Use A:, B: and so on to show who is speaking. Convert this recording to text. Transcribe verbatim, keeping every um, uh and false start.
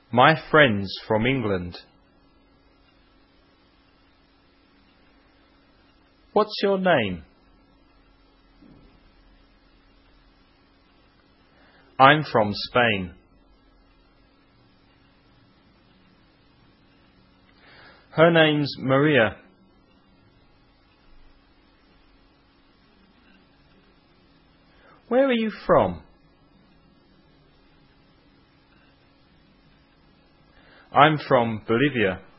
A: My friend's from England. What's your name? I'm from Spain. Her name's Maria. Where are you from? I'm from Bolivia.